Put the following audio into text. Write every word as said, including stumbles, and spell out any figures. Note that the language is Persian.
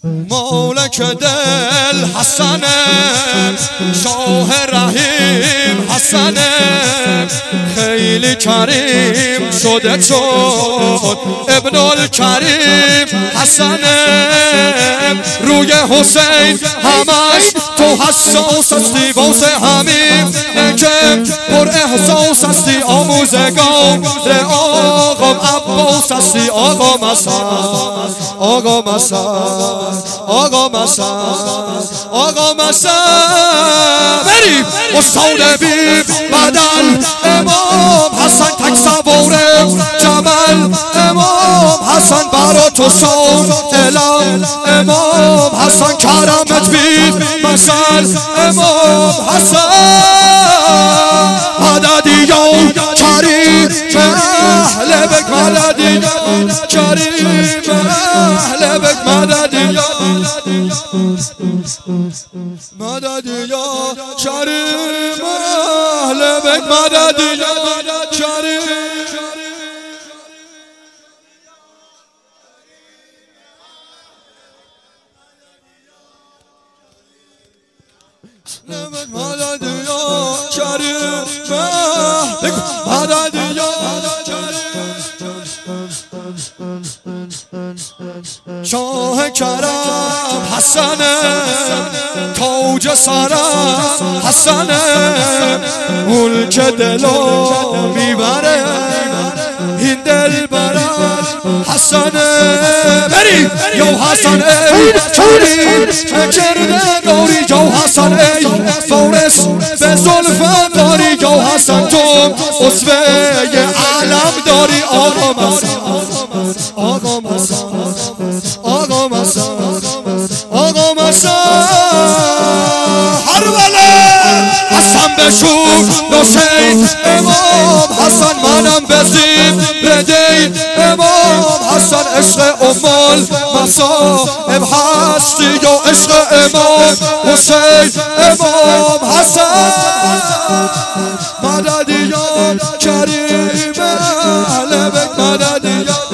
مالک دل حسنه شاه رحیم حسنه خیلی کریم شده چون ابن الکریم حسنه روی حسین همش تو حساس هستی واسه همین نکم پر احساس هستی آموزگار آقام عباس هستی آقا مسعود آقا مسعود آقا مسعود آقا مسعود بریم استاد بی بدل امام حسن تک سواره جمل امام حسن برا تو سال الان امام حسن کرمت بی مثل امام حسن مددی یا کریم اهل بک مددی یا کریم اهل بک مددی یا مددی یا کریم اهل بک مددی یا کریم مدد یا کریم مدد یا کریم شاه کرم حسنه تاج سرم حسنه ملک دلو میبره این دل برم حسنه بریم یا حسن ای کریم کردگاری یا حسن ای فارس به زلفت داری یا حسن تو اسوه علم داری آقا مسعود آقا مسعود آقا مسعود آقا مسعود هربله حسن بشور نسین امام حسن منم بزید بدین امام حسن عشق امال مصائب هستی یا عشق امام حسین امام حسن مددی یا کریم اهل بک مددی یا